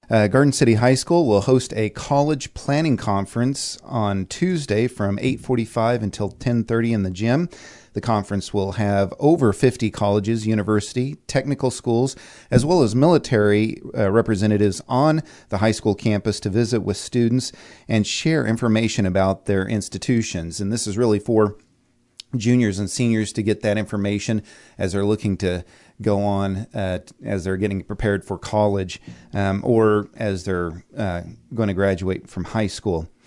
Garden City High School will host a college planning conference on Tuesday from 8:45 until 10:30 in the gym. The conference will have over 50 colleges, university, technical schools, as well as military representatives on the high school campus to visit with students and share information about their institutions. And this is really for juniors and seniors to get that information as they're looking to go on, as they're getting prepared for college, or as they're going to graduate from high school.